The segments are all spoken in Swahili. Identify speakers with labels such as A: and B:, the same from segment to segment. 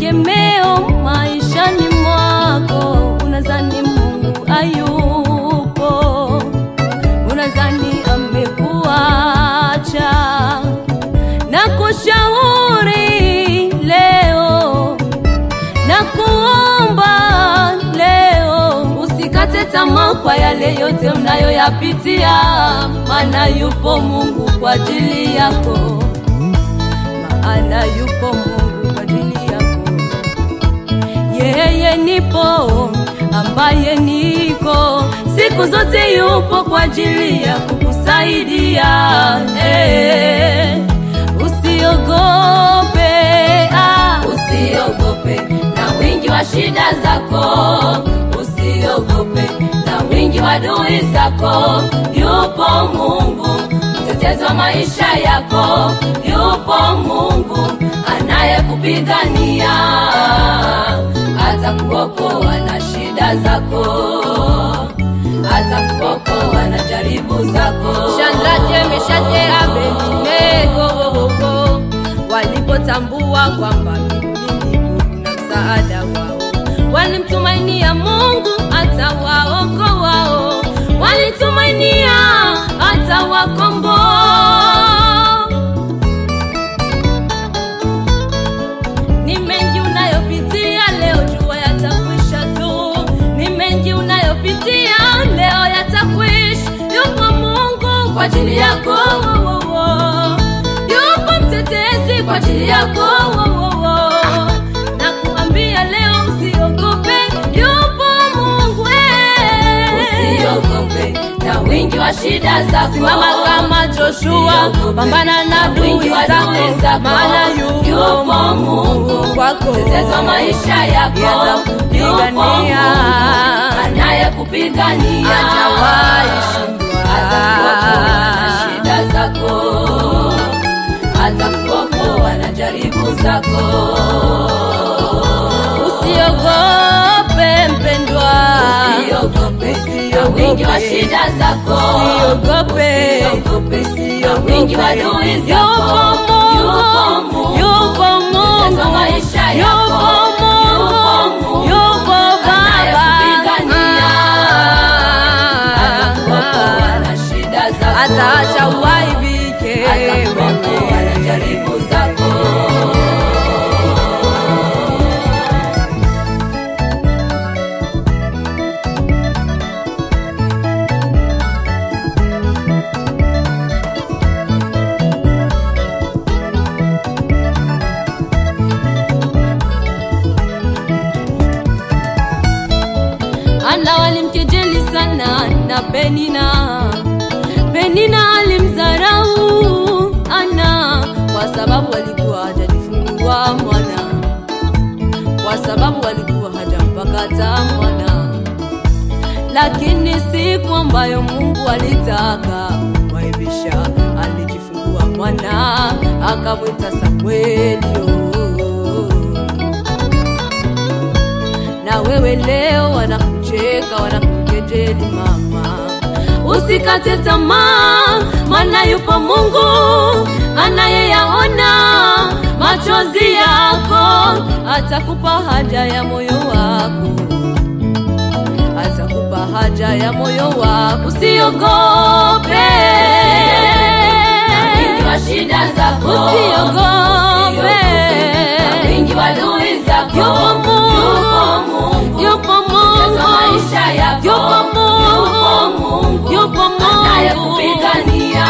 A: tegemeo maishani mwako, unadhani Mungu hayupo, unadhani amekuacha. Nakushauri leo, nakuomba leo, usikate tamaa kwa yale yote mnayoyapitia, maana yupo Mungu kwa ajili yako, maana yupo Mungu kwa ajili yako. Yeye nipo ambaye niko siku zote, yupo kwa ajili ya kukusaidia. Usiogope, usiogope na wingi wa shida zako, usiogope na wingi wa adui zako. Yupo Mungu mtetezi wa maisha yako, yupo Mungu anayekupigania, atakuokoa na shida zako, atakuokoa na jaribu zako.
B: Shadraka, Meshaki, Abednego walipotambua kwamba mbinguni kuna msaada wao, walimtumainia Mungu atawaokoa wao, walitumainia atawakomboa. Ni mengi unayopitia leo, jua yatakwisha tu. Ni mengi unayopitia leo, yatakwisha. Yupo Mungu kwa ajili yako, yupo mtetezi kwa ajili yako. Nakuambia leo usiogope, yupo Mungu.
A: Usiogope na wingi wa shida zako,
B: simama kama Joshua, pambana na adui zako, maana yupo Mungu kwako,
A: mtetezi wa maisha yako, yupo Mungu anayekupigania, atakuokoa na shida zako, atakuokoa na jaribu zako.
B: Usiogope mpendwa,
A: usiogope na wingi wa shida zako,
B: usiogope
A: na wingi wa adui zako. Yupo Mungu, yupo Mungu, yupo maisha yako, yupo Baba atakuokoa na shida zako,
B: ataacha uaibike,
A: atakuokoa na jaribu zako. Ana walimkejeli sana na Penina alimdharau Ana kwa sababu alikuwa hajajifungua mwana, kwa sababu alikuwa hajampakata mwana. Lakini siku ambayo Mungu alitaka kumwaibisha, alijifungua mwana, akamwita Samueli. Na wewe leo wanakucheka, wanakukejeli mama, usikate tamaa, maana yupo Mungu anayeyaona machozi yako, atakupa haja ya moyo wako, atakupa haja ya moyo wako. Usiogope na wingi wa shida zako,
B: usiogope
A: na wingi wa adui zako.
B: Yupo Mungu, yupo Mungu,
A: maisha yako,
B: yupo
A: Mungu,
B: yupo Mungu
A: anayekupigania,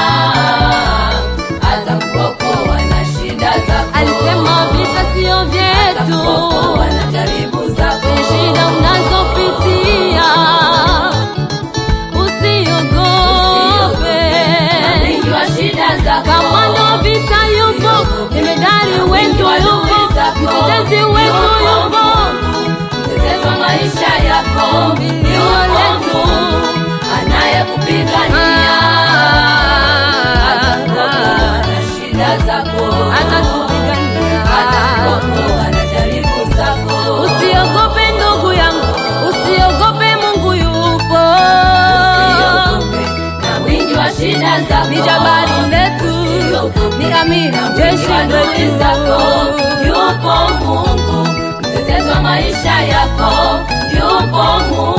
A: atakuokoa na shida zako.
B: Alisema vita sio vyetu,
A: atakuokoa na jaribu zako,
B: shida unazopitia. Usiogope
A: na wingi wa shida zako,
B: kama ndo vita yupo, jemedari wetu yupo, mtetezi wetu yupo,
A: mtetezi wa maisha yako,
B: mbilio letu
A: anayekupigania, atakuokoa na shida zako,
B: atatupigania,
A: atakuokoa na jaribu zako.
B: Usiogope ndugu yangu, usiogope, Mungu yupo.
A: Usiogope na wingi wa shida zako,
B: ni jabari letu, ni amiri jeshi letu.
A: Yupo Mungu wa maisha yako yupo Mungu.